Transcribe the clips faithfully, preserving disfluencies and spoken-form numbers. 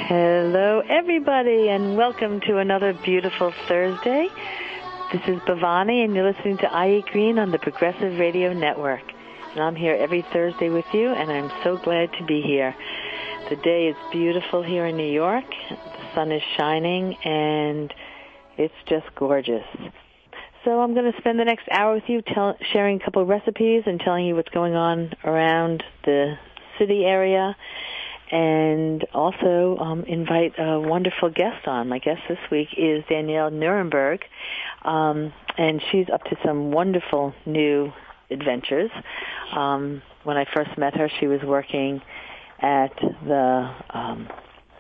Hello, everybody, and welcome to another beautiful Thursday. This is Bhavani, and you're listening to I Eat Green on the Progressive Radio Network. And I'm here every Thursday with you, and I'm so glad to be here. The day is beautiful here in New York. The sun is shining, and it's just gorgeous. So I'm going to spend the next hour with you tell, sharing a couple of recipes and telling you what's going on around the city area, and also um, invite a wonderful guest on. My guest this week is Danielle Nuremberg, um, and she's up to some wonderful new adventures. Um, when I first met her, she was working at the um,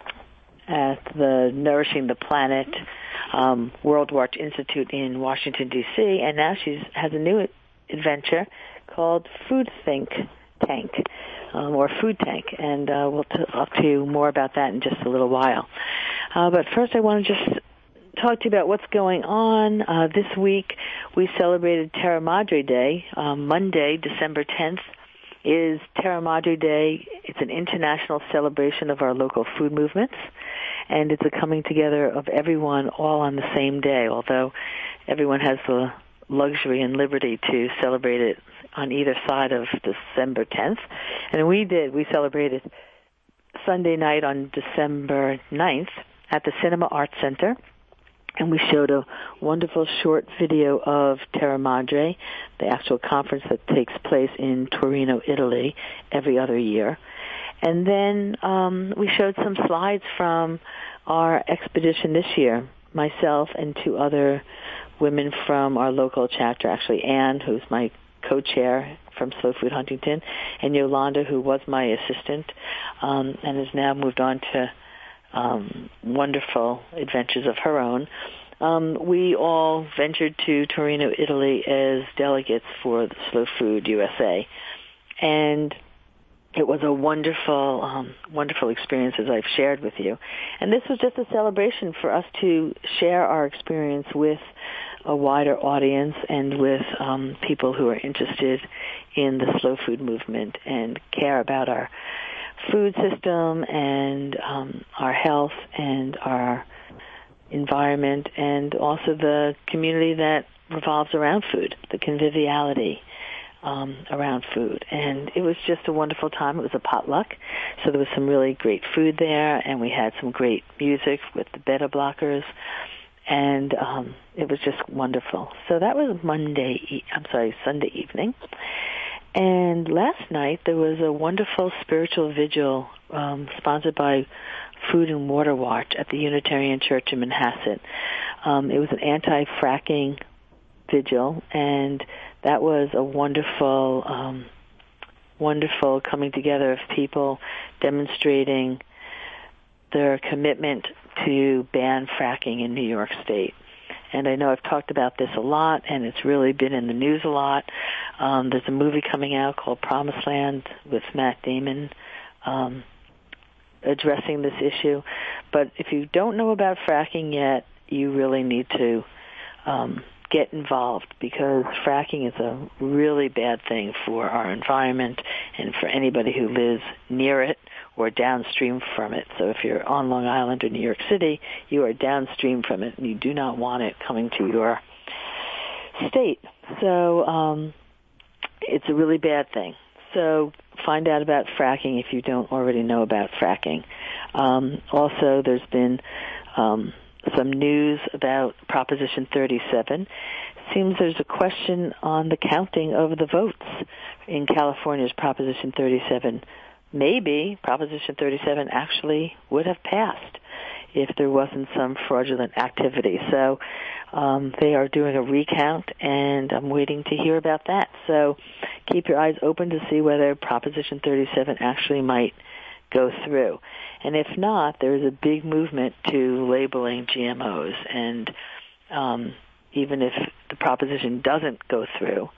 at the Nourishing the Planet um, World Watch Institute in Washington, D C, and now she has a new adventure called Food Think Tank. Um, or Food Tank, and uh, we'll t- talk to you more about that in just a little while. Uh, but first I want to just talk to you about what's going on. Uh, this week we celebrated Terra Madre Day. Um, Monday, December tenth, is Terra Madre Day. It's an international celebration of our local food movements, and it's a coming together of everyone all on the same day, although everyone has the luxury and liberty to celebrate it on either side of December tenth. And we did. We celebrated Sunday night on December ninth at the Cinema Arts Center, and we showed a wonderful short video of Terra Madre, the actual conference that takes place in Torino, Italy, every other year. And then um, we showed some slides from our expedition this year, myself and two other women from our local chapter, actually Anne, who's my co-chair from Slow Food Huntington, and Yolanda, who was my assistant um, and has now moved on to um, wonderful adventures of her own. Um, we all ventured to Torino, Italy as delegates for the Slow Food U S A, and it was a wonderful, um, wonderful experience, as I've shared with you. And this was just a celebration for us to share our experience with a wider audience and with um, people who are interested in the slow food movement and care about our food system and um, our health and our environment, and also the community that revolves around food, the conviviality um, around food. And it was just a wonderful time. It was a potluck, so there was some really great food there, and we had some great music with the Beta Blockers, and um, it was just wonderful. So that was Monday, I'm sorry, Sunday evening. And last night there was a wonderful spiritual vigil um, sponsored by Food and Water Watch at the Unitarian Church in Manhasset. Um, it was an anti-fracking vigil, and that was a wonderful, um, wonderful coming together of people demonstrating their commitment to ban fracking in New York State. And I know I've talked about this a lot, and it's really been in the news a lot. Um, there's a movie coming out called Promised Land with Matt Damon um, addressing this issue. But if you don't know about fracking yet, you really need to um, get involved, because fracking is a really bad thing for our environment and for anybody who lives near it or downstream from it. So if you're on Long Island or New York City, you are downstream from it, and you do not want it coming to your state. So um, it's a really bad thing. So find out about fracking if you don't already know about fracking. Um, also, there's been um, some news about Proposition thirty-seven. Seems there's a question on the counting of the votes in California's Proposition thirty-seven. Maybe Proposition thirty-seven actually would have passed if there wasn't some fraudulent activity. So um, they are doing a recount, and I'm waiting to hear about that. So keep your eyes open to see whether Proposition thirty-seven actually might go through. And if not, there is a big movement to labeling G M Os. And um, even if the proposition doesn't go through,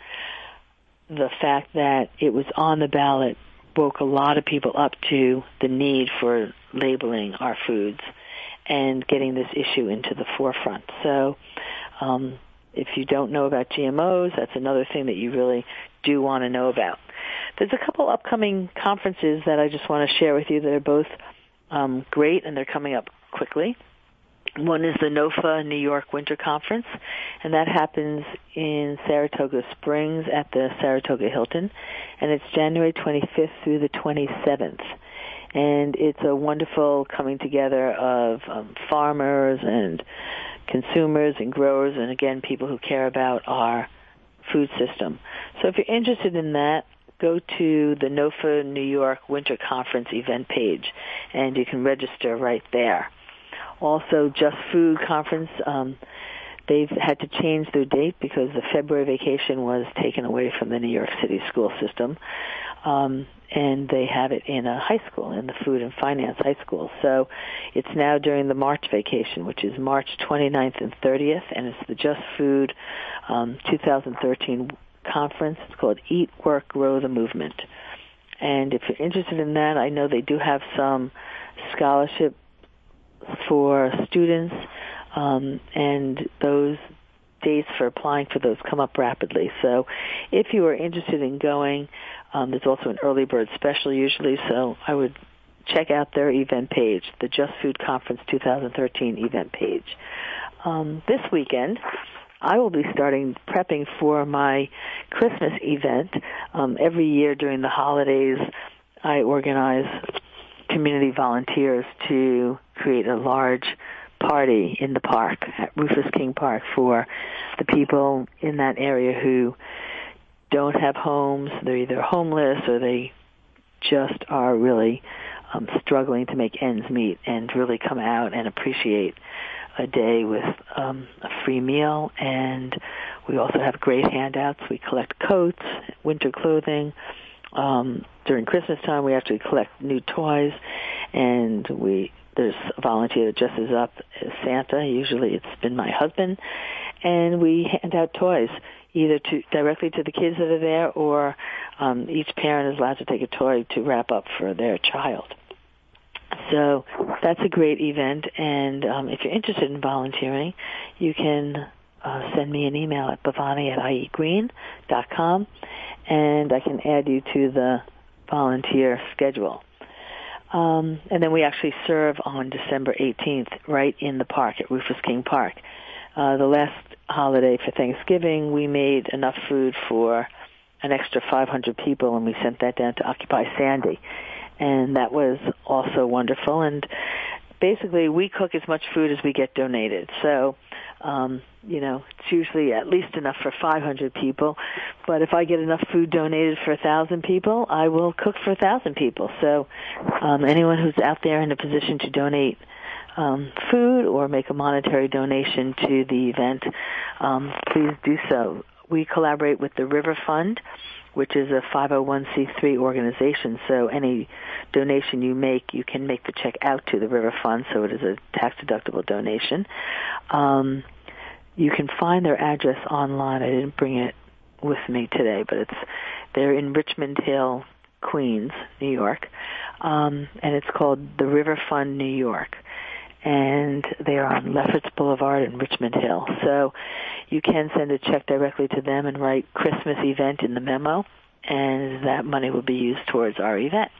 the fact that it was on the ballot woke a lot of people up to the need for labeling our foods and getting this issue into the forefront. So um, if you don't know about G M Os, that's another thing that you really do want to know about. There's a couple upcoming conferences that I just want to share with you that are both um, great, and they're coming up quickly. One is the NOFA New York Winter Conference, and that happens in Saratoga Springs at the Saratoga Hilton, and it's January twenty-fifth through the twenty-seventh. And it's a wonderful coming together of um, farmers and consumers and growers, and again, people who care about our food system. So if you're interested in that, go to the NOFA New York Winter Conference event page, and you can register right there. Also, Just Food Conference, um, they've had to change their date because the February vacation was taken away from the New York City school system, um, and they have it in a high school, in the Food and Finance High School. So it's now during the March vacation, which is March twenty-ninth and thirtieth, and it's the Just Food um, two thousand thirteen conference. It's called Eat, Work, Grow the Movement. And if you're interested in that, I know they do have some scholarship for students, um, and those dates for applying for those come up rapidly. So if you are interested in going, um, there's also an early bird special usually, so I would check out their event page, the Just Food Conference twenty thirteen event page. Um, this weekend, I will be starting prepping for my Christmas event. Um, every year during the holidays, I organize community volunteers to create a large party in the park at Rufus King Park for the people in that area who don't have homes. They're either homeless or they just are really um, struggling to make ends meet, and really come out and appreciate a day with um, a free meal. And we also have great handouts. We collect coats, winter clothing. Um, during Christmas time, we actually collect new toys, and we there's a volunteer that dresses up as Santa. Usually it's been my husband, and we hand out toys either to directly to the kids that are there, or um, each parent is allowed to take a toy to wrap up for their child. So that's a great event, and um, if you're interested in volunteering, you can uh, send me an email at bhavani at i e green dot com, and I can add you to the volunteer schedule. Um, and then we actually serve on December eighteenth right in the park at Rufus King Park. Uh, the last holiday for Thanksgiving, we made enough food for an extra five hundred people, and we sent that down to Occupy Sandy. And that was also wonderful. And basically, we cook as much food as we get donated. So, um, you know, it's usually at least enough for five hundred people. But if I get enough food donated for one thousand people, I will cook for one thousand people. So um, anyone who's out there in a position to donate um, food or make a monetary donation to the event, um, please do so. We collaborate with the River Fund, which is a five oh one c three organization. So any donation you make, you can make the check out to the River Fund, so it is a tax-deductible donation. Um, you can find their address online. I didn't bring it with me today, but it's they're in Richmond Hill, Queens, New York, um, and it's called the River Fund New York. And they are on Lefferts Boulevard in Richmond Hill. So you can send a check directly to them and write Christmas event in the memo, and that money will be used towards our event.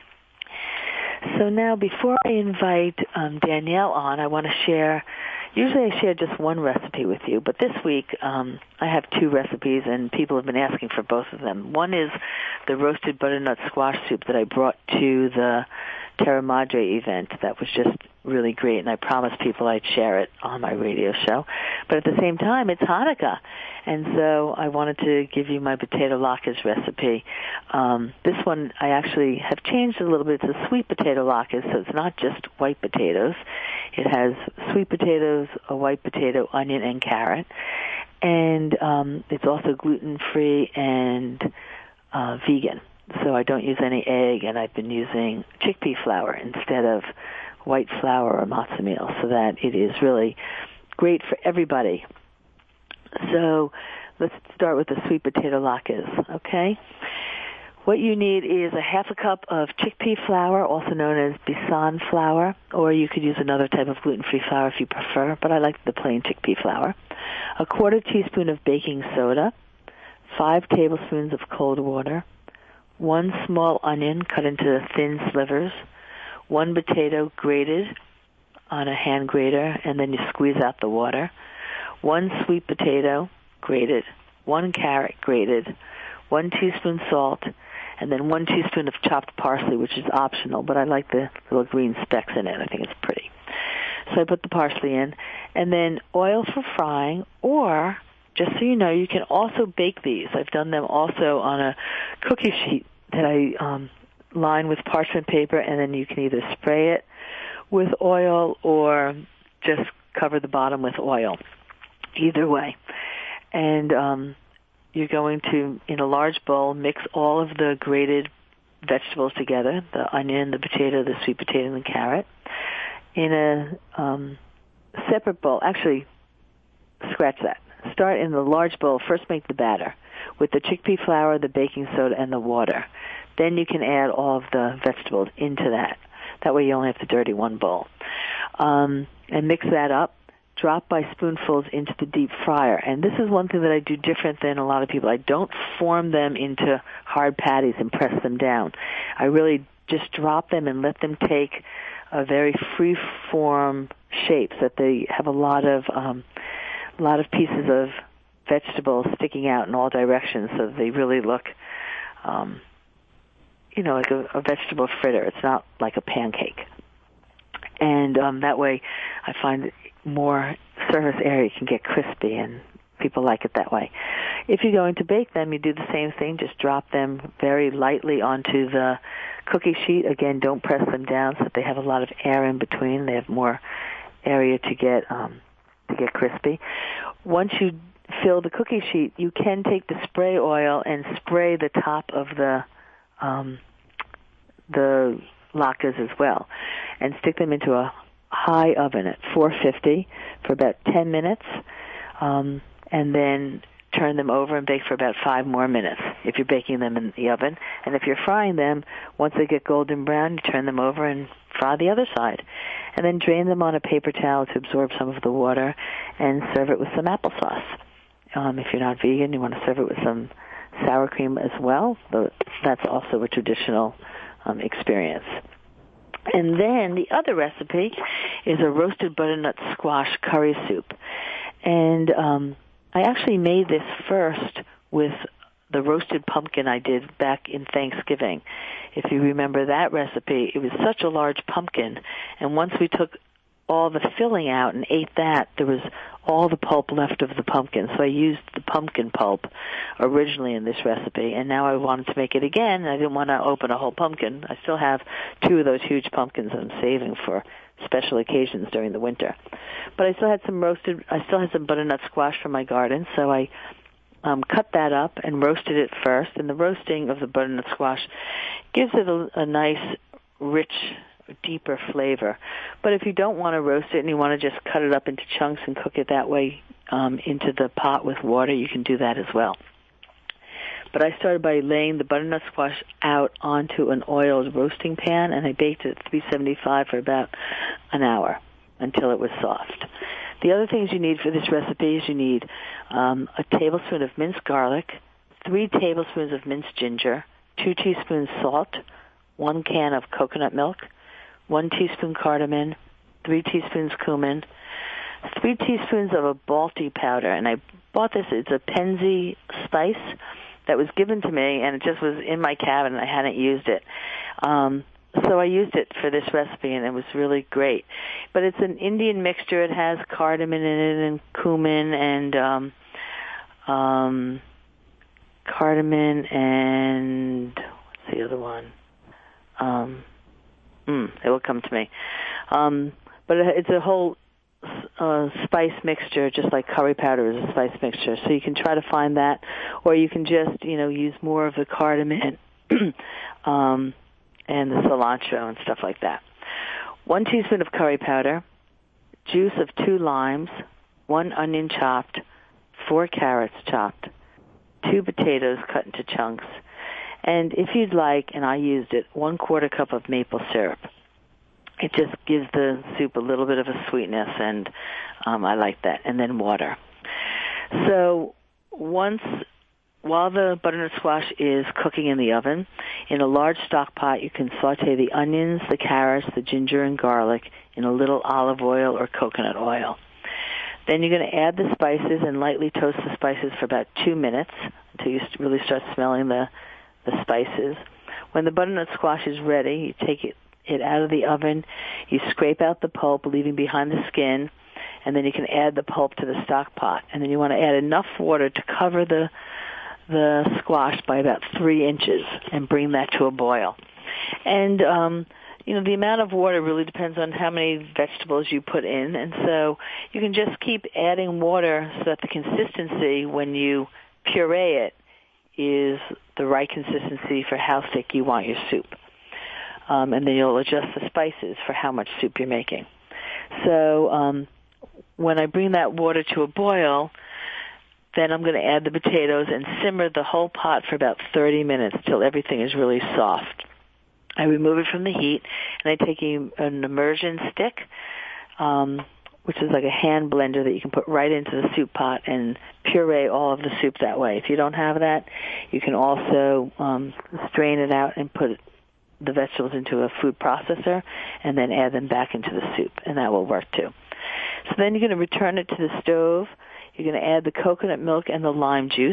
So now, before I invite um, Danielle on, I want to share, usually I share just one recipe with you, but this week um, I have two recipes, and people have been asking for both of them. One is the roasted butternut squash soup that I brought to the Terra Madre event. That was just really great, and I promised people I'd share it on my radio show. But at the same time, it's Hanukkah, and so I wanted to give you my potato latkes recipe. Um, this one I actually have changed a little bit. It's a sweet potato latkes, so it's not just white potatoes. It has sweet potatoes, a white potato, onion, and carrot. And um, it's also gluten-free and uh, vegan. So I don't use any egg, and I've been using chickpea flour instead of white flour or matzo meal, so that it is really great for everybody. So let's start with the sweet potato latkes, okay? What you need is a half a cup of chickpea flour, also known as besan flour, or you could use another type of gluten-free flour if you prefer, but I like the plain chickpea flour. A quarter teaspoon of baking soda, five tablespoons of cold water, one small onion cut into thin slivers, one potato grated on a hand grater, and then you squeeze out the water, one sweet potato grated, one carrot grated, one teaspoon salt, and then one teaspoon of chopped parsley, which is optional, but I like the little green specks in it. I think it's pretty. So I put the parsley in, and then oil for frying, or, just so you know, you can also bake these. I've done them also on a cookie sheet that I um, line with parchment paper, and then you can either spray it with oil or just cover the bottom with oil. Either way. And um, you're going to, in a large bowl, mix all of the grated vegetables together, the onion, the potato, the sweet potato, and the carrot. In a um, separate bowl, actually, scratch that. Start in the large bowl. First make the batter with the chickpea flour, the baking soda, and the water. Then you can add all of the vegetables into that. That way you only have to dirty one bowl. Um, and mix that up. Drop by spoonfuls into the deep fryer. And this is one thing that I do different than a lot of people. I don't form them into hard patties and press them down. I really just drop them and let them take a very free-form shape so that they have a lot of um, a lot of pieces of vegetables sticking out in all directions, so that they really look, um, you know, like a, a vegetable fritter. It's not like a pancake. And um, that way, I find more surface area can get crispy, and people like it that way. If you're going to bake them, you do the same thing. Just drop them very lightly onto the cookie sheet. Again, don't press them down so that they have a lot of air in between. They have more area to get um, to get crispy. Once you fill the cookie sheet, you can take the spray oil and spray the top of the um, the latkes as well, and stick them into a high oven at four fifty for about ten minutes, um, and then turn them over and bake for about five more minutes if you're baking them in the oven. And if you're frying them, once they get golden brown, you turn them over and fry the other side. And then drain them on a paper towel to absorb some of the water, and serve it with some applesauce. Um, if you're not vegan, you want to serve it with some sour cream as well. But that's also a traditional um, experience. And then the other recipe is a roasted butternut squash curry soup. And um, I actually made this first with the roasted pumpkin I did back in Thanksgiving. If you remember that recipe, it was such a large pumpkin. And once we took all the filling out and ate that, there was all the pulp left of the pumpkin. So I used the pumpkin pulp originally in this recipe, and now I wanted to make it again, and I didn't want to open a whole pumpkin. I still have two of those huge pumpkins that I'm saving for special occasions during the winter. But I still had some roasted, I still had some butternut squash from my garden, so I um, cut that up and roasted it first. And the roasting of the butternut squash gives it a, a nice, rich, deeper flavor. But if you don't want to roast it and you want to just cut it up into chunks and cook it that way um, into the pot with water, you can do that as well. But I started by laying the butternut squash out onto an oiled roasting pan, and I baked it at three seventy-five for about an hour until it was soft. The other things you need for this recipe is you need um, a tablespoon of minced garlic, three tablespoons of minced ginger, two teaspoons salt, one can of coconut milk, one teaspoon cardamom, three teaspoons cumin, three teaspoons of a Balti powder. And I bought this, it's a Penzi spice that was given to me, and it just was in my cabinet, and I hadn't used it. Um, so I used it for this recipe, and it was really great. But it's an Indian mixture. It has cardamom in it and cumin and um, um, cardamom and what's the other one? Um, mm, it will come to me. Um, but it's a whole uh, spice mixture, just like curry powder is a spice mixture. So you can try to find that, or you can just, you know, use more of the cardamom um, and the cilantro and stuff like that. One teaspoon of curry powder, juice of two limes, one onion chopped, four carrots chopped, two potatoes cut into chunks, and if you'd like, and I used it, one quarter cup of maple syrup. It just gives the soup a little bit of a sweetness, and um, I like that. And then water. So once while the butternut squash is cooking in the oven, in a large stock pot, you can saute the onions, the carrots, the ginger, and garlic in a little olive oil or coconut oil. Then you're going to add the spices and lightly toast the spices for about two minutes until you really start smelling the, the spices. When the butternut squash is ready, you take it, it out of the oven, you scrape out the pulp, leaving behind the skin, and then you can add the pulp to the stock pot. And then you want to add enough water to cover the the squash by about three inches and bring that to a boil. And, um, you know, the amount of water really depends on how many vegetables you put in. And so you can just keep adding water so that the consistency when you puree it is the right consistency for how thick you want your soup. Um, and then you'll adjust the spices for how much soup you're making. So um, when I bring that water to a boil, then I'm going to add the potatoes and simmer the whole pot for about thirty minutes till everything is really soft. I remove it from the heat, and I take a, an immersion stick, um, which is like a hand blender that you can put right into the soup pot and puree all of the soup that way. If you don't have that, you can also um, strain it out and put the vegetables into a food processor and then add them back into the soup, and that will work too. So then you're going to return it to the stove. You're going to add the coconut milk and the lime juice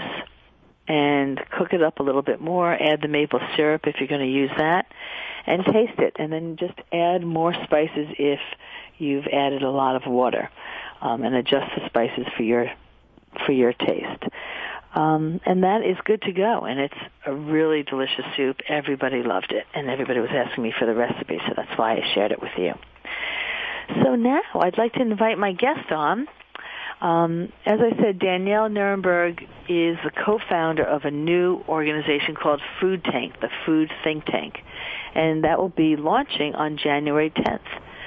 and cook it up a little bit more. Add the maple syrup if you're going to use that, and taste it. And then just add more spices if you've added a lot of water, um, and adjust the spices for your for your taste. Um, and that is good to go, and it's a really delicious soup. Everybody loved it, and everybody was asking me for the recipe, so that's why I shared it with you. So now I'd like to invite my guest on. Um, as I said, Danielle Nierenberg is the co-founder of a new organization called Food Tank, the Food Think Tank, and that will be launching on January tenth,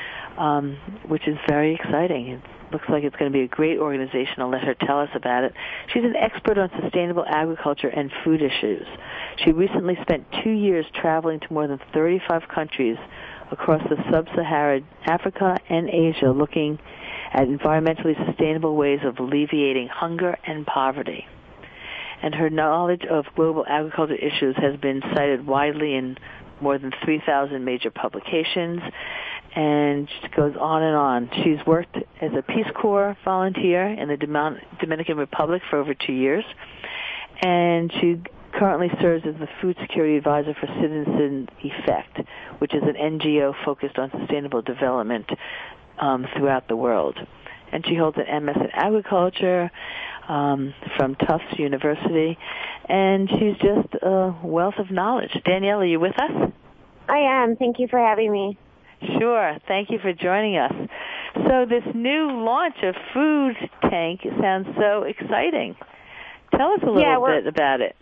um, which is very exciting. It looks like it's going to be a great organization. I'll let her tell us about it. She's an expert on sustainable agriculture and food issues. She recently spent two years traveling to more than thirty-five countries across the sub-Saharan Africa and Asia, looking at environmentally sustainable ways of alleviating hunger and poverty. And her knowledge of global agriculture issues has been cited widely in more than three thousand major publications, and she goes on and on. She's worked as a Peace Corps volunteer in the Dominican Republic for over two years, and she currently serves as the Food Security Advisor for Citizen Effect, which is an N G O focused on sustainable development Um, throughout the world. And she holds an M S in agriculture um, from Tufts University, and she's just a wealth of knowledge. Danielle, are you with us? I am. Thank you for having me. Sure. Thank you for joining us. So this new launch of Food Tank sounds so exciting. Tell us a little yeah, bit about it.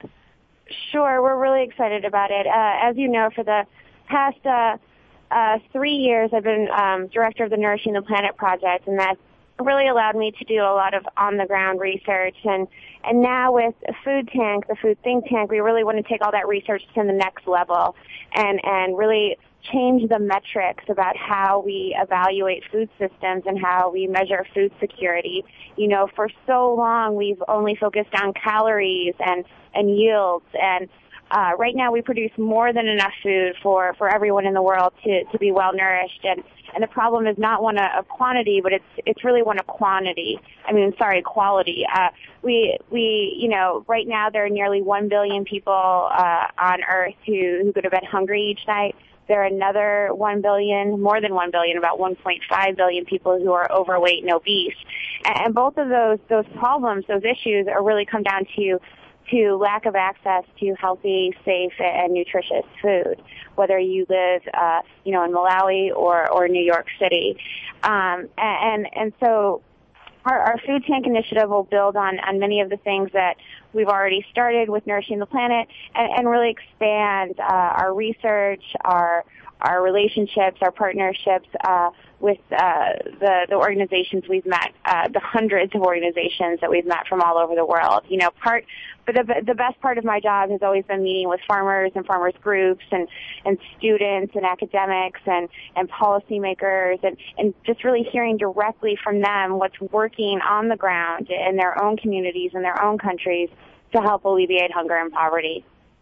Sure. We're really excited about it. Uh, as you know, for the past uh, Uh, three years I've been um, director of the Nourishing the Planet Project, and that really allowed me to do a lot of on-the-ground research. And, and now with Food Tank, the Food Think Tank, we really want to take all that research to the next level and, and really change the metrics about how we evaluate food systems and how we measure food security. You know, for so long we've only focused on calories and, and yields, and Uh, right now we produce more than enough food for, for everyone in the world to, to be well nourished, and, and the problem is not one of quantity, but it's it's really one of quantity. I mean, sorry, quality. Uh, we we you know right now there are nearly one billion people uh, on Earth who who go to bed hungry each night. There are another one billion, more than one billion, about one point five billion people who are overweight and obese, and, and both of those those problems, those issues, are really come down to to lack of access to healthy, safe, and nutritious food, whether you live, uh, you know, in Malawi or, or New York City. Um, and, and so our, our Food Tank initiative will build on, on many of the things that we've already started with Nourishing the Planet, and, and really expand uh, our research, our our relationships, our partnerships uh, with uh, the, the organizations we've met, uh, the hundreds of organizations that we've met from all over the world. You know, part, but the, the best part of my job has always been meeting with farmers and farmers groups and, and students and academics and, and policymakers, and, and just really hearing directly from them what's working on the ground in their own communities, in their own countries, to help alleviate hunger and poverty.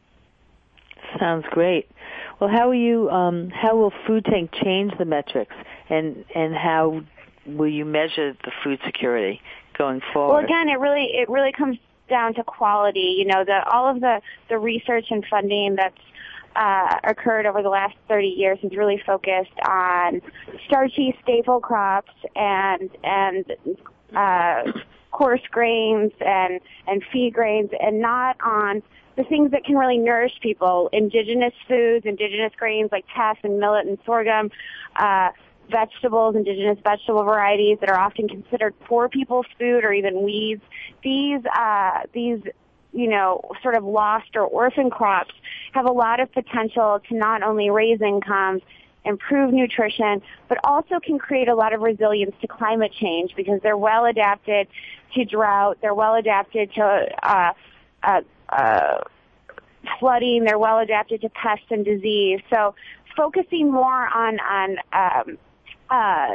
Sounds great. Well, how will you? Um, how will Food Tank change the metrics, and and how will you measure the food security going forward? Well, again, it really it really comes down to quality. You know, the all of the the research and funding that's uh, occurred over the last thirty years is really focused on starchy staple crops and and uh, coarse grains and and feed grains, and not on the things that can really nourish people: indigenous foods, indigenous grains like teff and millet and sorghum, uh, vegetables, indigenous vegetable varieties that are often considered poor people's food, or even weeds. These, uh, these, you know, sort of lost or orphan crops have a lot of potential to not only raise incomes, improve nutrition, but also can create a lot of resilience to climate change because they're well adapted to drought, they're well adapted to uh, uh, uh, flooding, they're well adapted to pests and disease. So focusing more on on um, uh,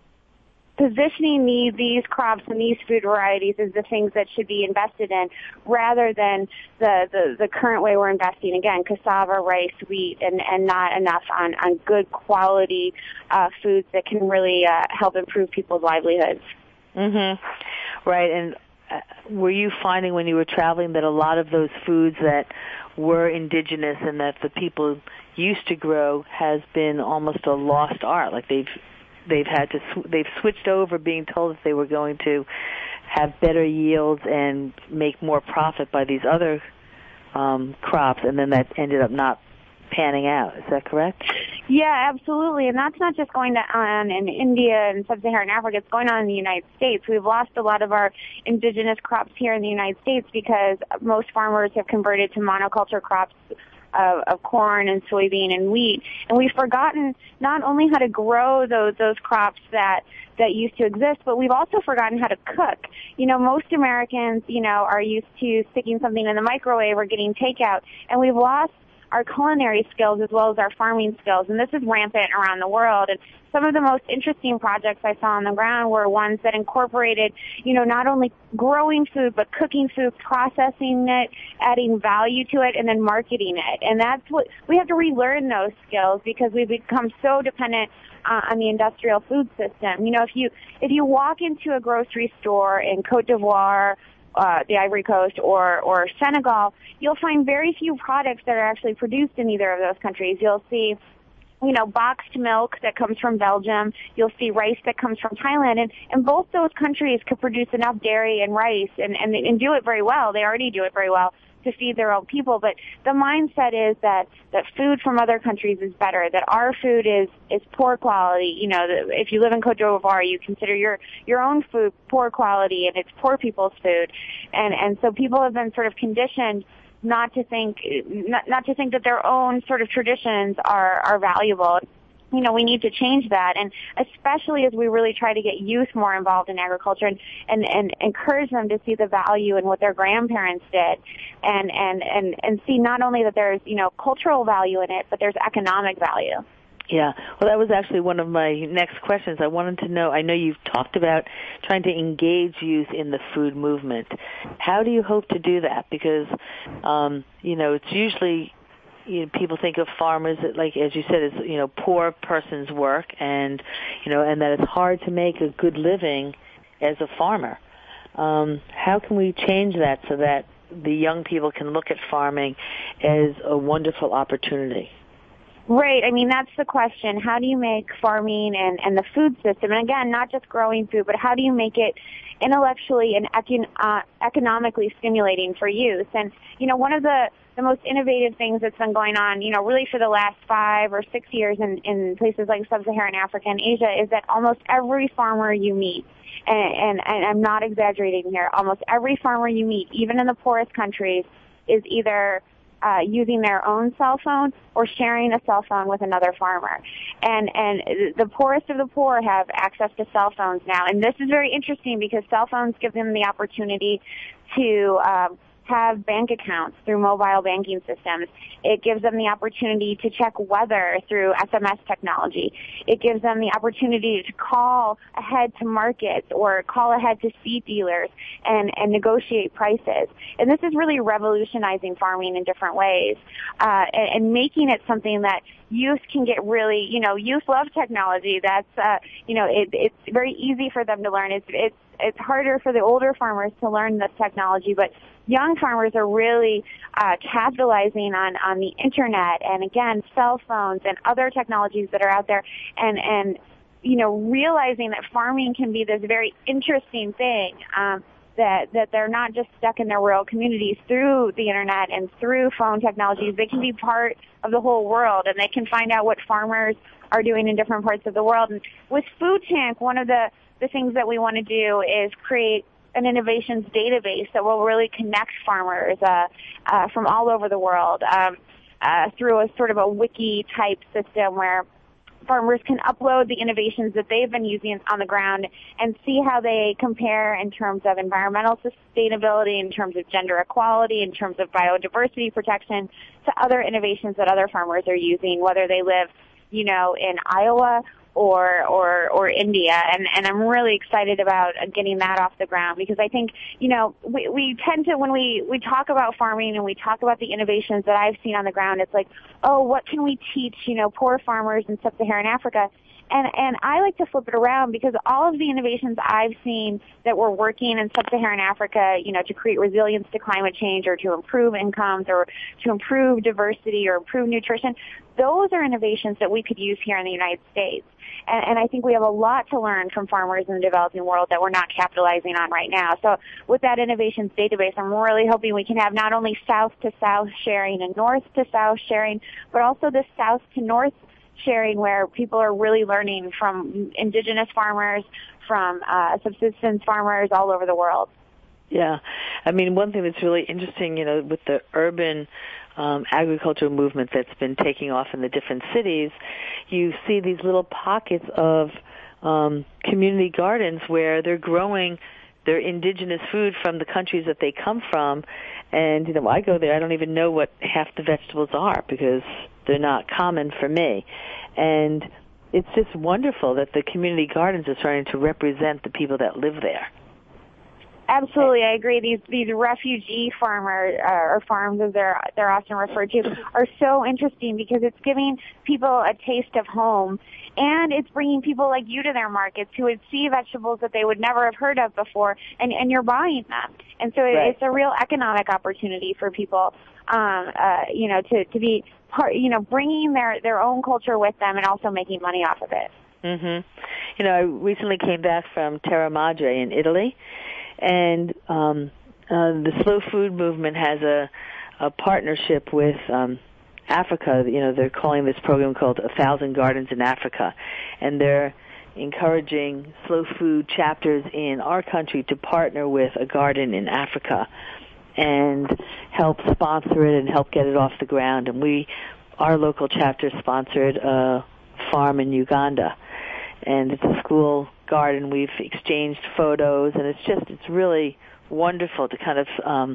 positioning these, these crops and these food varieties as the things that should be invested in, rather than the, the, the current way we're investing, again, cassava, rice, wheat, and, and not enough on, on good quality uh, foods that can really uh, help improve people's livelihoods. Mm-hmm. Right, and uh, were you finding when you were traveling that a lot of those foods that were indigenous and that the people used to grow has been almost a lost art? Like they've they've had to sw- they've switched over, being told that they were going to have better yields and make more profit by these other um, crops, and then that ended up not panning out. Is that correct? Yeah, absolutely. And that's not just going on in India and sub-Saharan Africa. It's going on in the United States. We've lost a lot of our indigenous crops here in the United States because most farmers have converted to monoculture crops of, of corn and soybean and wheat. And we've forgotten not only how to grow those, those crops that, that used to exist, but we've also forgotten how to cook. You know, most Americans, you know, are used to sticking something in the microwave or getting takeout, and we've lost our culinary skills as well as our farming skills, and this is rampant around the world. And some of the most interesting projects I saw on the ground were ones that incorporated, you know, not only growing food, but cooking food, processing it, adding value to it, and then marketing it. And that's what, we have to relearn those skills because we've become so dependent uh, on the industrial food system. You know, if you, if you walk into a grocery store in Cote d'Ivoire, Uh, the Ivory Coast or, or Senegal, you'll find very few products that are actually produced in either of those countries. You'll see, you know, boxed milk that comes from Belgium. You'll see rice that comes from Thailand. And, and both those countries could produce enough dairy and rice and, and, and do it very well. They already do it very well to feed their own people. But the mindset is that, that food from other countries is better, that our food is, is poor quality. You know, the, if you live in Cote d'Ivoire, you consider your, your own food poor quality and it's poor people's food. And, and so people have been sort of conditioned not to think, not, not to think that their own sort of traditions are, are valuable. You know, we need to change that, and especially as we really try to get youth more involved in agriculture and, and, and encourage them to see the value in what their grandparents did and, and, and, and see not only that there's, you know, cultural value in it, but there's economic value. Yeah, well, that was actually one of my next questions. I wanted to know, I know you've talked about trying to engage youth in the food movement. How do you hope to do that? Because, um, you know, it's usually, you know, people think of farmers, like as you said, as, you know, poor person's work, and, you know, and that it's hard to make a good living as a farmer. Um, how can we change that so that the young people can look at farming as a wonderful opportunity? Right. I mean, that's the question. How do you make farming and, and the food system, and again, not just growing food, but how do you make it intellectually and econ- uh, economically stimulating for youth? And, you know, one of the, the most innovative things that's been going on, you know, really for the last five or six years in, in places like sub-Saharan Africa and Asia is that almost every farmer you meet, and, and, and I'm not exaggerating here, almost every farmer you meet, even in the poorest countries, is either Uh, using their own cell phone or sharing a cell phone with another farmer. And and the poorest of the poor have access to cell phones now. And this is very interesting because cell phones give them the opportunity to um, have bank accounts through mobile banking systems. It gives them the opportunity to check weather through S M S technology. It gives them the opportunity to call ahead to markets or call ahead to seed dealers and, and negotiate prices. And this is really revolutionizing farming in different ways, uh, and, and making it something that youth can get really, you know, youth love technology. That's, uh, you know, it, it's very easy for them to learn. It's, it's, it's harder for the older farmers to learn this technology, but young farmers are really uh, capitalizing on, on the internet and, again, cell phones and other technologies that are out there, and, and you know, realizing that farming can be this very interesting thing, um, that, that they're not just stuck in their rural communities through the internet and through phone technologies. They can be part of the whole world, and they can find out what farmers are doing in different parts of the world. And with Food Tank, one of the, the things that we want to do is create an innovations database that will really connect farmers uh, uh, from all over the world um, uh, through a sort of a wiki-type system where farmers can upload the innovations that they've been using on the ground and see how they compare in terms of environmental sustainability, in terms of gender equality, in terms of biodiversity protection to other innovations that other farmers are using, whether they live, you know, in Iowa or or or India, and and I'm really excited about getting that off the ground, because I think, you know, we we tend to, when we we talk about farming and we talk about the innovations that I've seen on the ground, it's like, oh, what can we teach, you know, poor farmers in sub-Saharan Africa? And and I like to flip it around, because all of the innovations I've seen that were working in sub-Saharan Africa, you know, to create resilience to climate change or to improve incomes or to improve diversity or improve nutrition, those are innovations that we could use here in the United States. And, and I think we have a lot to learn from farmers in the developing world that we're not capitalizing on right now. So with that innovations database, I'm really hoping we can have not only south-to-south sharing and north-to-south sharing, but also the south-to-north sharing, where people are really learning from indigenous farmers, from uh, subsistence farmers all over the world. Yeah. I mean, one thing that's really interesting, you know, with the urban um, agricultural movement that's been taking off in the different cities, you see these little pockets of um, community gardens where they're growing their indigenous food from the countries that they come from. And, you know, I go there, I don't even know what half the vegetables are because they're not common for me. And it's just wonderful that the community gardens are starting to represent the people that live there. Absolutely, I agree. These these refugee farmers uh, or farms, as they're they're often referred to, are so interesting because it's giving people a taste of home, and it's bringing people like you to their markets who would see vegetables that they would never have heard of before, and and you're buying them, and so right. It's a real economic opportunity for people, um, uh, you know, to to be part, you know, bringing their their own culture with them and also making money off of it. Mhm. You know, I recently came back from Terra Madre in Italy. And um, uh, the Slow Food Movement has a, a partnership with um, Africa. You know, they're calling this program called A Thousand Gardens in Africa. And they're encouraging slow food chapters in our country to partner with a garden in Africa and help sponsor it and help get it off the ground. And we, our local chapter sponsored a farm in Uganda. And it's a school garden. We've exchanged photos, and it's just, it's really wonderful to kind of um,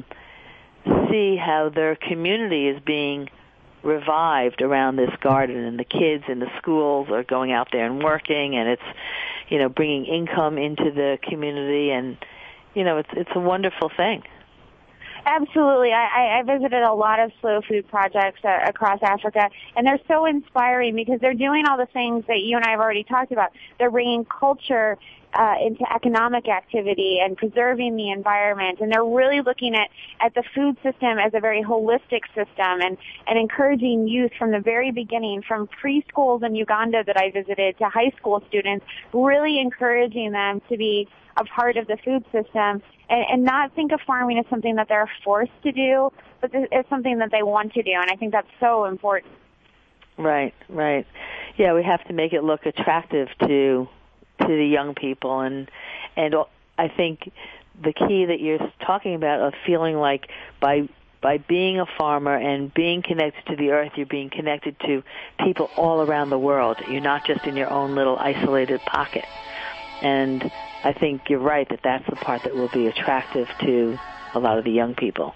see how their community is being revived around this garden, and the kids in the schools are going out there and working, and it's, you know, bringing income into the community, and, you know, it's it's a wonderful thing. Absolutely. I, I visited a lot of slow food projects uh, across Africa, and they're so inspiring because they're doing all the things that you and I have already talked about. They're bringing culture uh, into economic activity and preserving the environment, and they're really looking at, at the food system as a very holistic system and, and encouraging youth from the very beginning, from preschools in Uganda that I visited to high school students, really encouraging them to be a part of the food system and, and not think of farming as something that they're forced to do, but it's something that they want to do, and I think that's so important. Right, right. Yeah, we have to make it look attractive to to the young people, and and I think the key that you're talking about of feeling like by by being a farmer and being connected to the earth, you're being connected to people all around the world. You're not just in your own little isolated pocket. And I think you're right that that's the part that will be attractive to a lot of the young people.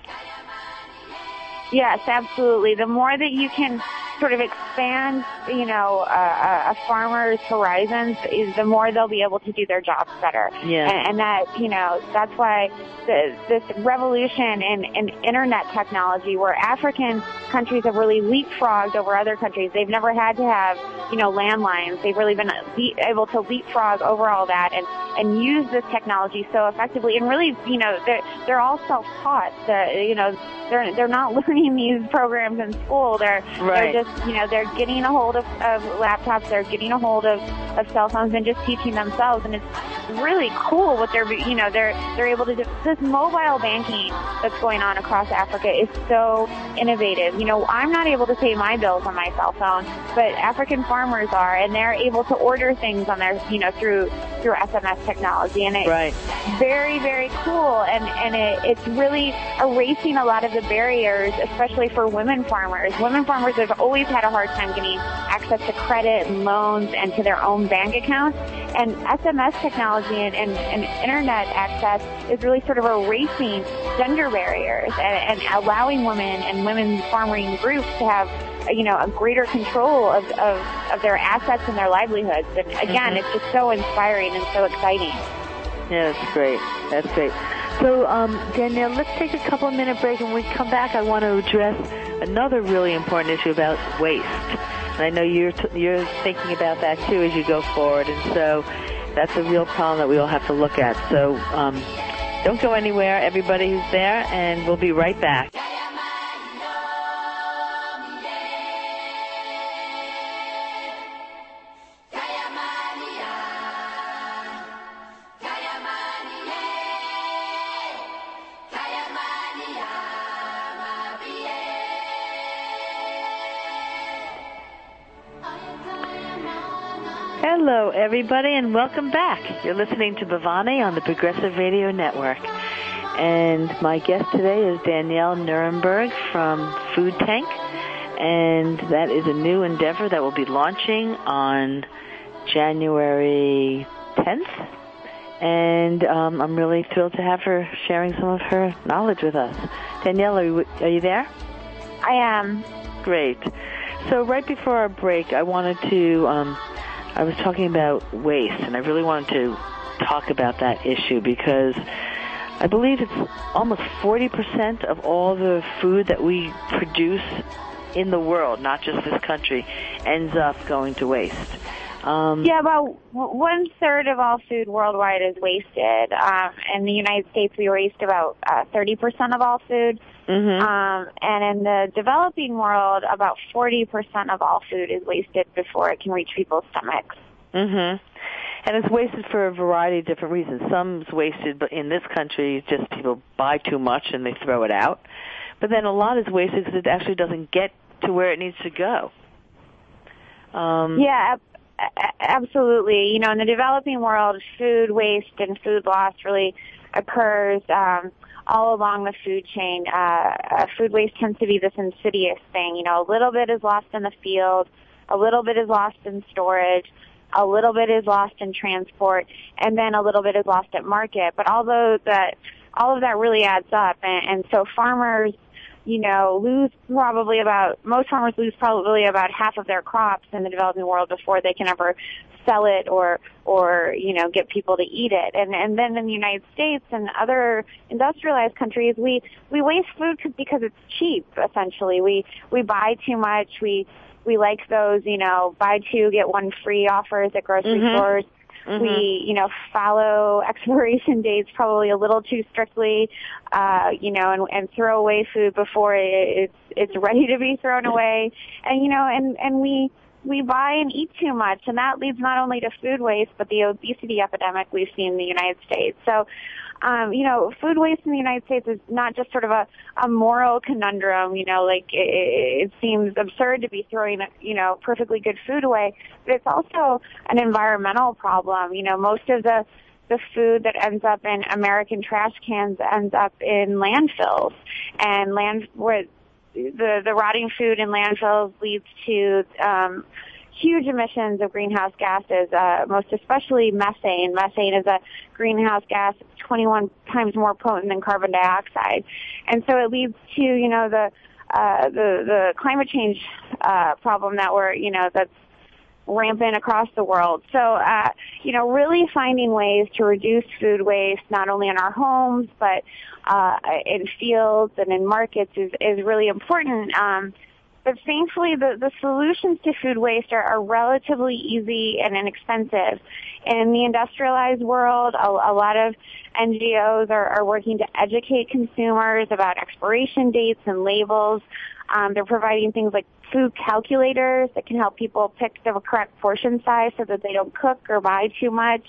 Yes, absolutely. The more that you can sort of expand, you know, a, a farmer's horizons, is the more they'll be able to do their jobs better. Yeah. And, and that, you know, that's why the, this revolution in, in internet technology, where African countries have really leapfrogged over other countries. They've never had to have, you know, landlines. They've really been le- able to leapfrog over all that and, and use this technology so effectively. And really, you know, they're, they're all self-taught. The, you know, they're, they're not learning these programs in school. They're, right. they're just, you know, they're getting a hold of, of laptops, they're getting a hold of, of cell phones and just teaching themselves. And it's really cool what they're, you know, they're, they're able to do. This mobile banking that's going on across Africa is so innovative. You know, I'm not able to pay my bills on my cell phone, but African farmers are, and they're able to order things on their, you know, through, through S M S technology. And it's right. very, very cool. And, and it, it's really erasing a lot of the barriers, especially for women farmers. Women farmers have always had a hard time getting access to credit and loans and to their own bank accounts. And S M S technology and, and, and internet access is really sort of erasing gender barriers and, and allowing women and women farming groups to have, you know, a greater control of, of, of their assets and their livelihoods. And again, mm-hmm. it's just so inspiring and so exciting. Yeah, that's great. That's great. So, um, Danielle, let's take a couple of minute break, and when we come back, I want to address another really important issue about waste. And I know you're t- you're thinking about that too as you go forward, and so that's a real problem that we all have to look at. So, um, don't go anywhere, everybody who's there, and we'll be right back. Hello, everybody, and welcome back. You're listening to Bhavani on the Progressive Radio Network. And my guest today is Danielle Nuremberg from Food Tank. And that is a new endeavor that will be launching on January tenth. And um, I'm really thrilled to have her sharing some of her knowledge with us. Danielle, are you, are you there? I am. Great. So right before our break, I wanted to... Um, I was talking about waste, and I really wanted to talk about that issue because I believe it's almost forty percent of all the food that we produce in the world, not just this country, ends up going to waste. Um, yeah, about one third of all food worldwide is wasted. Um, in the United States, we waste about uh, thirty percent of all food. Mm-hmm. Um, and in the developing world, about forty percent of all food is wasted before it can reach people's stomachs. Mm-hmm. And it's wasted for a variety of different reasons. Some's wasted, but in this country, just people buy too much and they throw it out. But then a lot is wasted because it actually doesn't get to where it needs to go. Um, yeah, ab- absolutely. You know, in the developing world, food waste and food loss really occurs um, all along the food chain. Uh, uh, food waste tends to be this insidious thing. You know, a little bit is lost in the field, a little bit is lost in storage, a little bit is lost in transport, and then a little bit is lost at market. But although that, all of that really adds up, and, and so farmers, you know, lose probably about, most farmers lose probably about half of their crops in the developing world before they can ever sell it or, or, you know, get people to eat it. And, and then in the United States and other industrialized countries, we, we waste food because it's cheap, essentially. We, we buy too much. We, we like those, you know, buy two, get one free offers at grocery mm-hmm. stores. Mm-hmm. We, you know, follow expiration dates probably a little too strictly, uh, you know, and, and throw away food before it, it's, it's ready to be thrown away. And, you know, and, and we, we buy and eat too much, and that leads not only to food waste, but the obesity epidemic we've seen in the United States. So, um, you know, food waste in the United States is not just sort of a, a moral conundrum, you know, like it, it seems absurd to be throwing, you know, perfectly good food away, but it's also an environmental problem. You know, most of the, the food that ends up in American trash cans ends up in landfills, and land where the, the rotting food in landfills leads to, um, huge emissions of greenhouse gases, uh, most especially methane. Methane is a greenhouse gas twenty-one times more potent than carbon dioxide. And so it leads to, you know, the uh, the, the climate change uh, problem that we're, you know, that's rampant across the world. So, uh, you know, really finding ways to reduce food waste, not only in our homes, but uh, in fields and in markets is, is really important. Um, but thankfully, the, the solutions to food waste are, are relatively easy and inexpensive. In the industrialized world, a, a lot of N G Os are, are working to educate consumers about expiration dates and labels. Um, they're providing things like food calculators that can help people pick the correct portion size so that they don't cook or buy too much.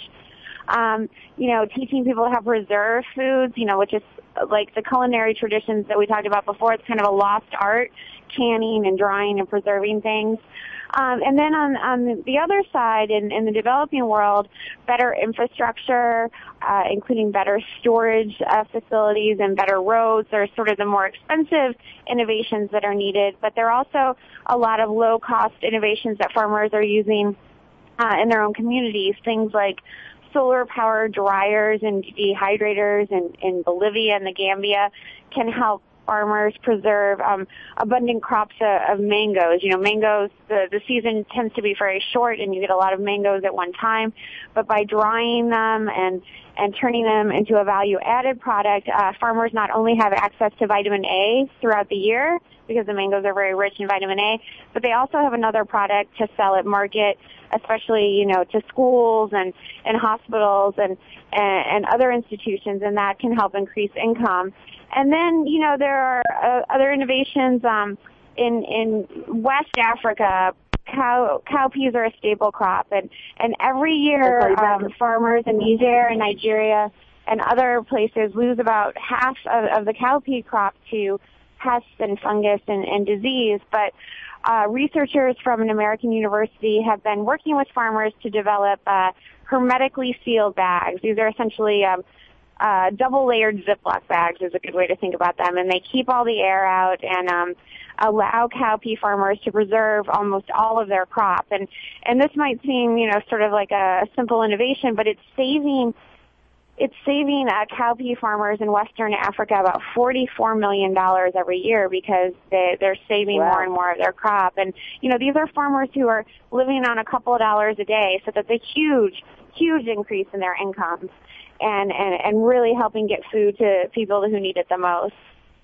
Um, you know, teaching people to have reserve foods, you know, which is like the culinary traditions that we talked about before. It's kind of a lost art, canning and drying and preserving things. Um, and then on, on the other side, in, in the developing world, better infrastructure, uh, including better storage uh, facilities and better roads are sort of the more expensive innovations that are needed. But there are also a lot of low-cost innovations that farmers are using uh, in their own communities, things like solar-powered dryers and dehydrators in, in Bolivia and the Gambia can help farmers preserve um, abundant crops of, of mangoes. You know, mangoes, the, the season tends to be very short and you get a lot of mangoes at one time. But by drying them and, and turning them into a value-added product, uh, farmers not only have access to vitamin A throughout the year, because the mangoes are very rich in vitamin A, but they also have another product to sell at market, especially, you know, to schools and, and hospitals and, and, and other institutions, and that can help increase income. And then, you know, there are uh, other innovations um, in in West Africa. Cow cowpeas are a staple crop, and and every year um, farmers in Niger and Nigeria and other places lose about half of, of the cowpea crop to pests and fungus and, and disease. But uh, researchers from an American university have been working with farmers to develop uh, hermetically sealed bags. These are essentially um, Uh, double-layered Ziploc bags is a good way to think about them, and they keep all the air out and um, allow cowpea farmers to preserve almost all of their crop. And and this might seem, you know, sort of like a simple innovation, but it's saving it's saving uh, cowpea farmers in Western Africa about forty-four million dollars every year because they, they're saving wow. more and more of their crop. And you know, these are farmers who are living on a couple of dollars a day, so that's a huge, huge increase in their incomes. And, and, and really helping get food to people who need it the most.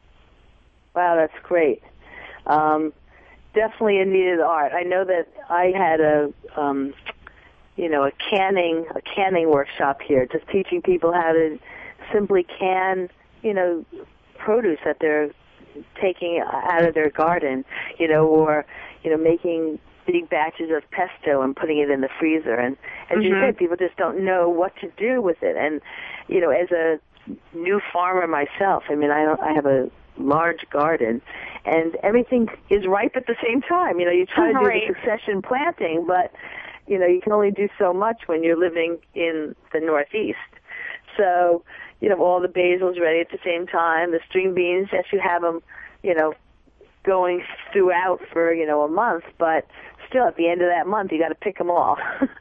Wow, that's great. Um, definitely a needed art. I know that I had a, um, you know, a canning, a canning workshop here, just teaching people how to simply can, you know, produce that they're taking out of their garden, you know, or, you know, making big batches of pesto and putting it in the freezer. And as mm-hmm. you said, people just don't know what to do with it. And, you know, as a new farmer myself, I mean, I don't, I have a large garden, and everything is ripe at the same time. You know, you try to do right. the succession planting, but, you know, you can only do so much when you're living in the Northeast. So, you know, all the basil's ready at the same time. The string beans, yes, you have them, you know, going throughout for, you know, a month, but still at the end of that month you got to pick them all.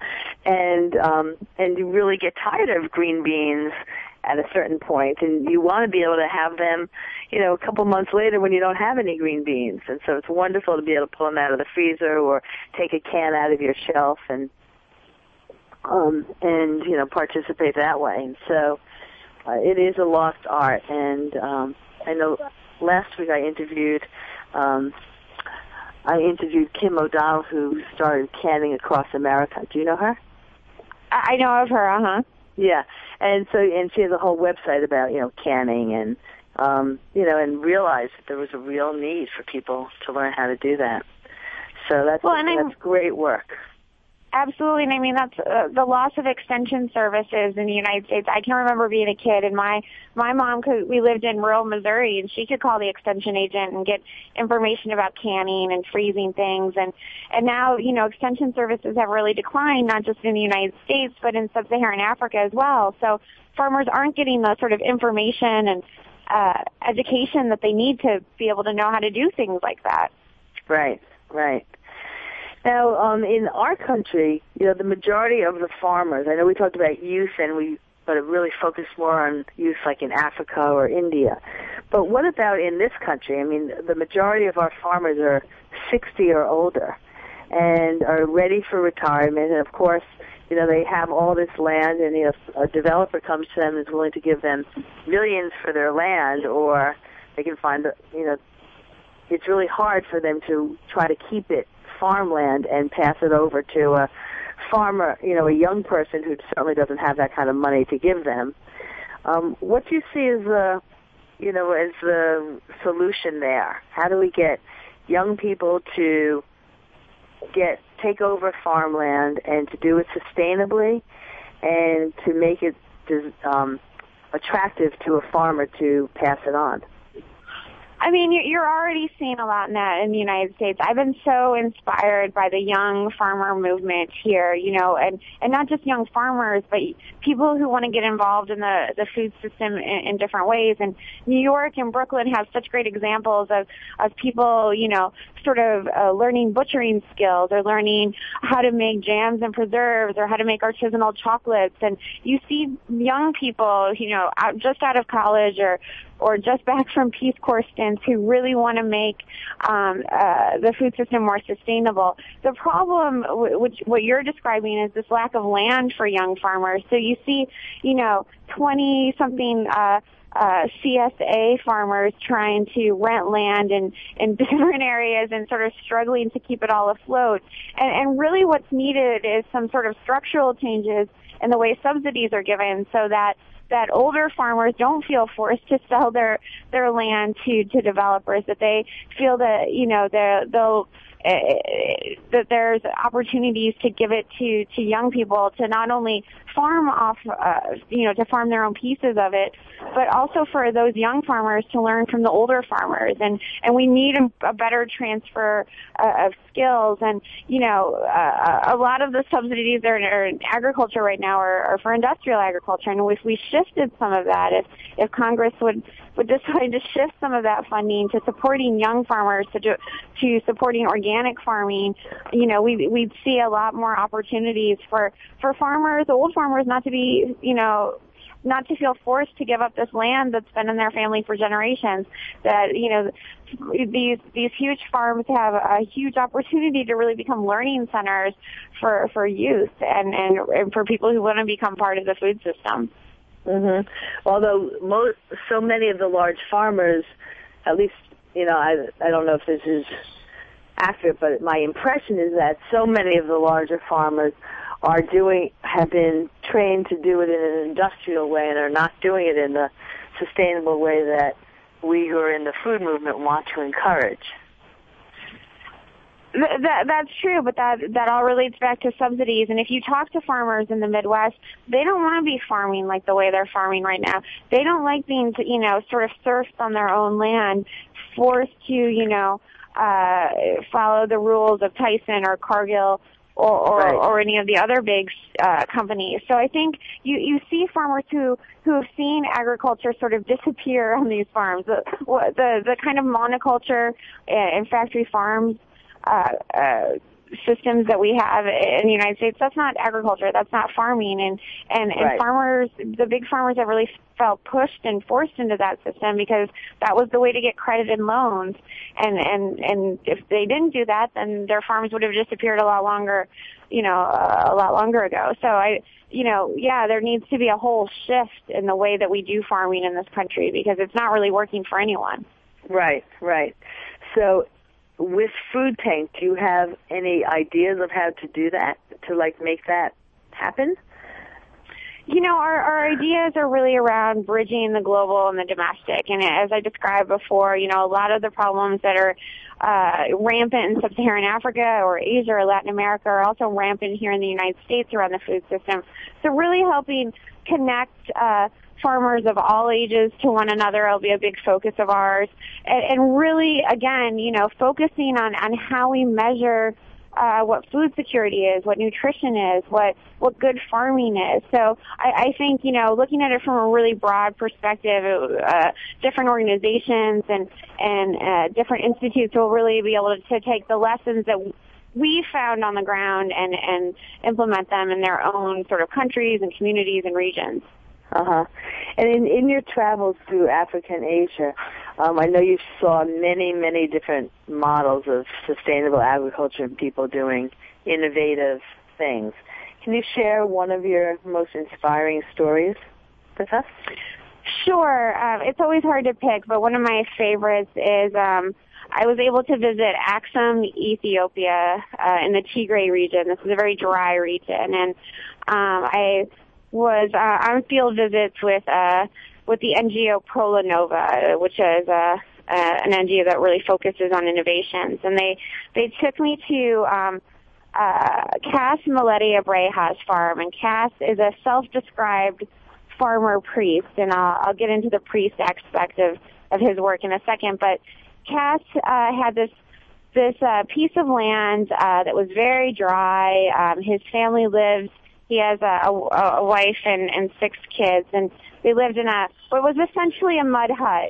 and um and you really get tired of green beans at a certain point, and you want to be able to have them, you know, a couple months later when you don't have any green beans. And so it's wonderful to be able to pull them out of the freezer or take a can out of your shelf and um and you know, participate that way. And so uh, it is a lost art. And um I know last week I interviewed um I interviewed Kim O'Donnell, who started Canning Across America. Do you know her? I know of her, uh-huh. Yeah, and so and she has a whole website about, you know, canning and, um, you know, and realized that there was a real need for people to learn how to do that. So that's, well, and that's great work. Absolutely, and I mean, that's uh, the loss of extension services in the United States. I can remember being a kid, and my my mom, could, we lived in rural Missouri, and she could call the extension agent and get information about canning and freezing things. And and now, you know, extension services have really declined, not just in the United States, but in sub-Saharan Africa as well. So farmers aren't getting the sort of information and uh, education that they need to be able to know how to do things like that. Right, right. Now, um, in our country, you know, the majority of the farmers, I know we talked about youth and we but it really focused more on youth like in Africa or India. But what about in this country? I mean, the majority of our farmers are sixty or older and are ready for retirement. And, of course, you know, they have all this land, and, you know, a developer comes to them and is willing to give them millions for their land, or they can find, you know, it's really hard for them to try to keep it farmland and pass it over to a farmer, you know, a young person who certainly doesn't have that kind of money to give them. Um, what do you see as the, you know, as the solution there? How do we get young people to get take over farmland and to do it sustainably and to make it um, attractive to a farmer to pass it on? I mean, you're already seeing a lot in that in the United States. I've been so inspired by the young farmer movement here, you know, and, and not just young farmers, but people who want to get involved in the, the food system in, in different ways. And New York and Brooklyn have such great examples of, of people, you know, sort of uh, learning butchering skills or learning how to make jams and preserves or how to make artisanal chocolates. And you see young people, you know, out, just out of college or or just back from Peace Corps stints who really want to make um, uh, the food system more sustainable. The problem, which what you're describing, is this lack of land for young farmers. So you see, you know, twenty-something uh, uh, C S A farmers trying to rent land in, in different areas and sort of struggling to keep it all afloat. And, and really what's needed is some sort of structural changes in the way subsidies are given so that that older farmers don't feel forced to sell their their land to to developers, that they feel that, you know, they're, they'll uh, that there's opportunities to give it to to young people to not only farm off, uh, you know, to farm their own pieces of it, but also for those young farmers to learn from the older farmers. And, and we need a, a better transfer uh, of skills. And, you know, uh, a lot of the subsidies that are in agriculture right now are, are for industrial agriculture. And if we shifted some of that, if, if Congress would, would decide to shift some of that funding to supporting young farmers, to do, to supporting organic farming, you know, we, we'd see a lot more opportunities for, for farmers, old farmers, not to be, you know, not to feel forced to give up this land that's been in their family for generations. That, you know, these these huge farms have a huge opportunity to really become learning centers for for youth and and, and for people who want to become part of the food system. Mm-hmm. Although most, so many of the large farmers, at least, you know, I I don't know if this is accurate, but my impression is that so many of the larger farmers are doing, have been trained to do it in an industrial way and are not doing it in the sustainable way that we who are in the food movement want to encourage. That, that's true, but that that all relates back to subsidies. And if you talk to farmers in the Midwest, they don't want to be farming like the way they're farming right now. They don't like being, you know, sort of serfs on their own land, forced to, you know, uh, follow the rules of Tyson or Cargill or or, right. or any of the other big uh, companies. So I think you, you see farmers who, who have seen agriculture sort of disappear on these farms. The the, the kind of monoculture and factory farms uh, uh, systems that we have in the United States, that's not agriculture, that's not farming. And, and, and right. farmers, the big farmers have really felt pushed and forced into that system because that was the way to get credit and loans. And, and, and if they didn't do that, then their farms would have disappeared a lot longer, you know, uh, a lot longer ago. So I, you know, yeah, there needs to be a whole shift in the way that we do farming in this country because it's not really working for anyone. Right, right. So with Food Tank, do you have any ideas of how to do that, to like make that happen? You know, our, our ideas are really around bridging the global and the domestic. And as I described before, you know, a lot of the problems that are uh, rampant in sub-Saharan Africa or Asia or Latin America are also rampant here in the United States around the food system. So really helping connect uh, farmers of all ages to one another will be a big focus of ours. And, and really, again, you know, focusing on, on how we measure Uh, what food security is, what nutrition is, what what good farming is. So I, I think, you know, looking at it from a really broad perspective, uh, different organizations and and uh, different institutes will really be able to, to take the lessons that we found on the ground and, and implement them in their own sort of countries and communities and regions. Uh-huh. And in, in your travels through Africa and Asia, um, I know you saw many, many different models of sustainable agriculture and people doing innovative things. Can you share one of your most inspiring stories with us? Sure. Um, it's always hard to pick, but one of my favorites is um, I was able to visit Axum, Ethiopia, uh, in the Tigray region. This is a very dry region, and um, I was uh, on field visits with uh, with the N G O Prolanova, which is uh, uh, an N G O that really focuses on innovations. And they they took me to um, uh, Cass Maleti Abreha's farm, and Cass is a self-described farmer priest, and I'll, I'll get into the priest aspect of, of his work in a second. But Cass uh, had this this uh, piece of land uh, that was very dry. Um, his family lives. He has a, a, a wife and, and six kids, and they lived in a what was essentially a mud hut.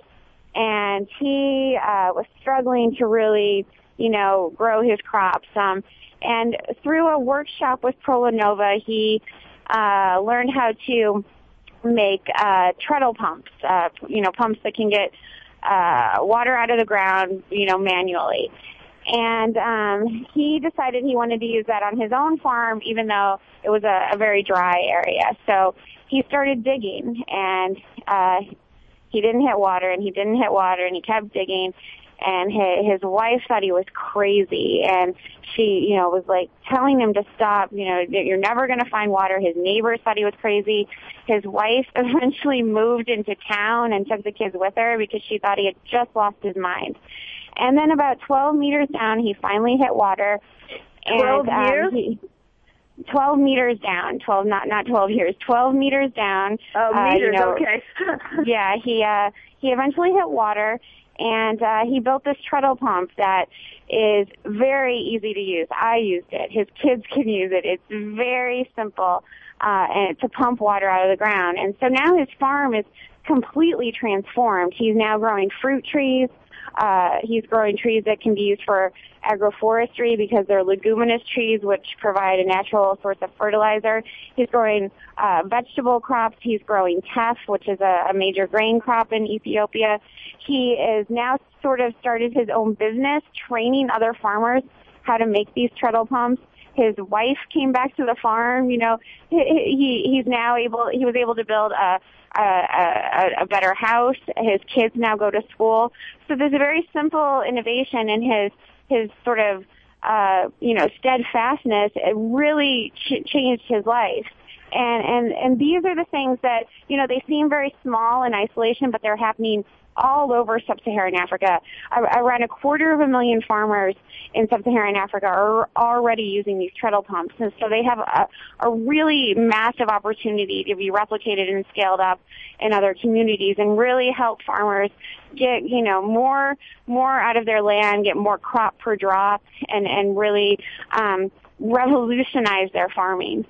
And he uh, was struggling to really, you know, grow his crops. Um, and through a workshop with Prolanova, he uh, learned how to make uh, treadle pumps, uh, you know, pumps that can get uh, water out of the ground, you know, manually. And um, he decided he wanted to use that on his own farm, even though it was a, a very dry area. So he started digging, and uh, he didn't hit water, and he didn't hit water, and he kept digging. And his, his wife thought he was crazy, and she, you know, was like telling him to stop. You know, you're never going to find water. His neighbors thought he was crazy. His wife eventually moved into town and took the kids with her because she thought he had just lost his mind. And then about twelve meters down, he finally hit water. And, twelve um, years? He, twelve meters down. Twelve, not not twelve years. Twelve meters down. Oh, uh, meters. You know, Okay. yeah, he uh, he eventually hit water, and uh, he built this treadle pump that is very easy to use. I used it. His kids can use it. It's very simple uh, and to pump water out of the ground. And so now his farm is completely transformed. He's now growing fruit trees. Uh, he's growing trees that can be used for agroforestry because they're leguminous trees which provide a natural source of fertilizer. He's growing uh, vegetable crops. He's growing teff, which is a, a major grain crop in Ethiopia. He is now sort of started his own business, training other farmers how to make these treadle pumps. His wife came back to the farm. You know, he, he he's now able. He was able to build a a, a a better house. His kids now go to school. So there's a very simple innovation in his his sort of uh, you know steadfastness. It really ch- changed his life. And and and these are the things that you know they seem very small in isolation, but they're happening all over sub-Saharan Africa. Around a quarter of a million farmers in sub-Saharan Africa are already using these treadle pumps. And so they have a, a really massive opportunity to be replicated and scaled up in other communities and really help farmers get, you know, more, more out of their land, get more crop per drop, and, and really um, revolutionize their farming.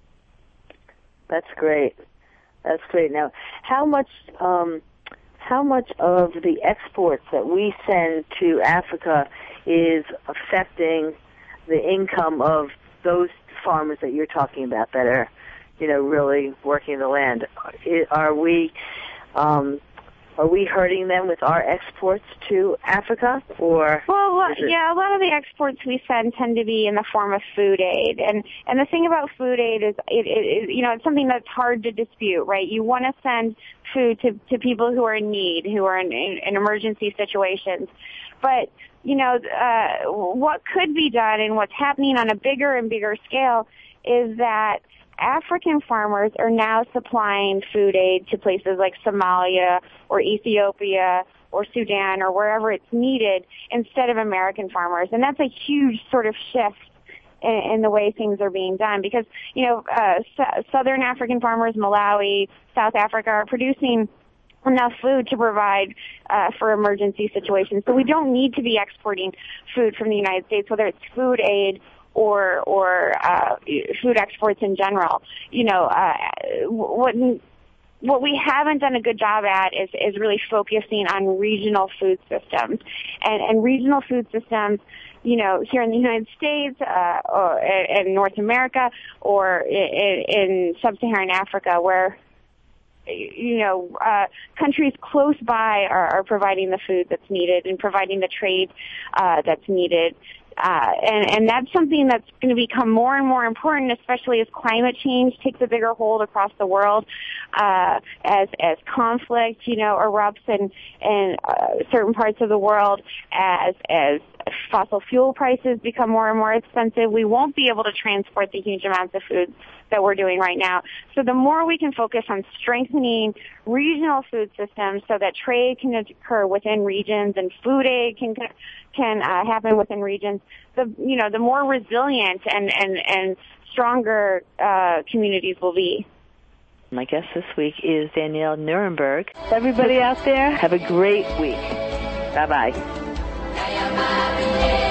That's great. That's great. Now, how much... Um How much of the exports that we send to Africa is affecting the income of those farmers that you're talking about that are, you know, really working the land? Are we, um, are we hurting them with our exports to Africa, or? Well, yeah, a lot of the exports we send tend to be in the form of food aid, and and the thing about food aid is, it, it, it you know, it's something that's hard to dispute, right? You want to send food to to people who are in need, who are in, in, in emergency situations, but you know, uh, what could be done, and what's happening on a bigger and bigger scale, is that African farmers are now supplying food aid to places like Somalia or Ethiopia or Sudan or wherever it's needed instead of American farmers. And that's a huge sort of shift in, in the way things are being done because, you know, uh, s- Southern African farmers, Malawi, South Africa are producing enough food to provide uh, for emergency situations. So we don't need to be exporting food from the United States, whether it's food aid or or uh, food exports in general. You know, uh, what what we haven't done a good job at is, is really focusing on regional food systems. And, and regional food systems, you know, here in the United States, uh, or in North America, or in, in sub-Saharan Africa, where, you know, uh, countries close by are, are providing the food that's needed and providing the trade uh, that's needed. Uh, and, and that's something that's going to become more and more important, especially as climate change takes a bigger hold across the world, uh, as, as conflict, you know, erupts in, in uh, certain parts of the world, as, as fossil fuel prices become more and more expensive. We won't be able to transport the huge amounts of food that we're doing right now. So the more we can focus on strengthening regional food systems so that trade can occur within regions and food aid can can uh, happen within regions, the you know the more resilient and and and stronger uh, communities will be. My guest this week is Danielle Nierenberg. Everybody out there, have a great week. Bye bye.